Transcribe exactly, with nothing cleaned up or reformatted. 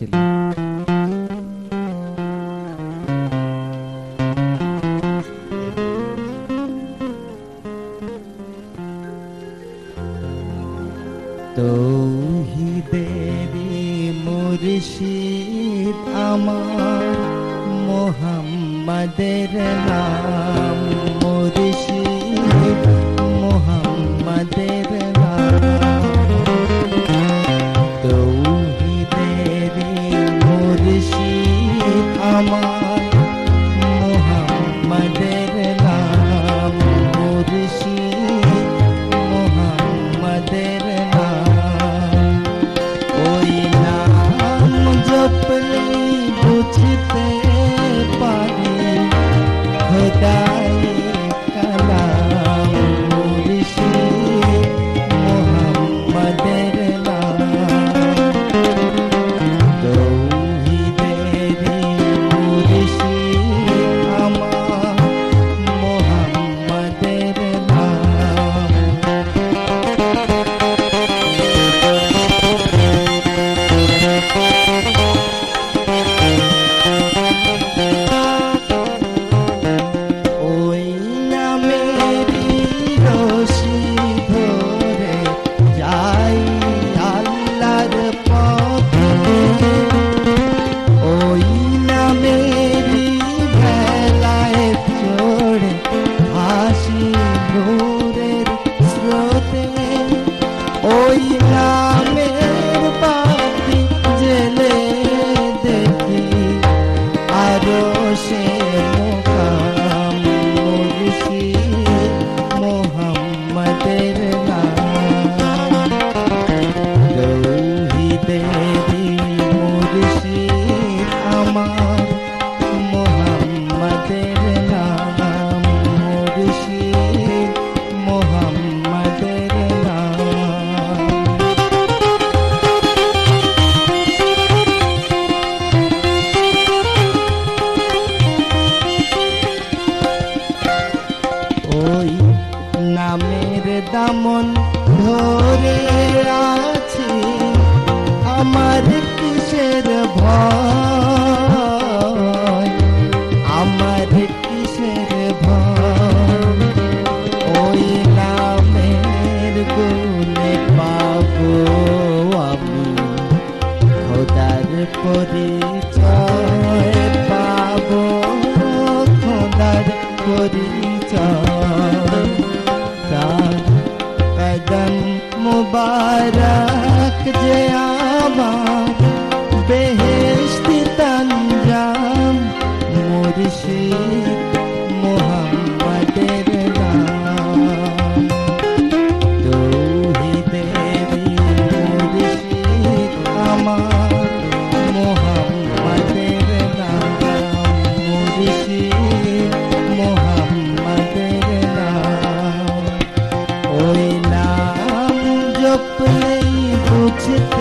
হয়েছিল। তৌহিদেরি মুর্শিদ আমার মোহাম্মদের নাম, মুর্শিদ মোহাম্মদের নাম। তৌহিদেরি মুর্শিদ আমার মোহাম্মদের নাম, মুর্শিদ মোহাম্মদের নাম। ওই নাম জপলে বুঝতে পারি খোদাই কালাম, মুর্শিদ মোহাম্মদের নাম। তৌহিদেরি মুর্শিদ আমার মোহাম্মদের নাম। ওই নামেরই রশি ধরে যাই আল্লাহর পথে, ওই নামেরই ভেলায় চড়ে ভাসি নূরের স্রোতে, ওই নামের বাতি জেলে দেখি আরো সে মুকাম, মুর্শিদ মোহাম্মদের নাম। তৌহিদেরি মুর্শিদ আমার মোহাম্মদের নাম, মুর্শিদ মোহাম্মদের নাম। ওই নামের দামন ধরে আছি আমার কিসের ভয়, আমার কিসের ভয়। ওই নামের গুণে পাবো আমি খোদার পরিচয়, পাবো খোদার পরিচয়। তার কদম মুবারক যে আমার বেহেশতি তঞ্জাম, মুর্শিদ মোহাম্মদের নাম। তৌহিদেরি মুর্শিদ আমার মোহাম্মদের নাম, মুর্শিদ মোহাম্মদের নাম। ওই নাম জপলেই বুঝতে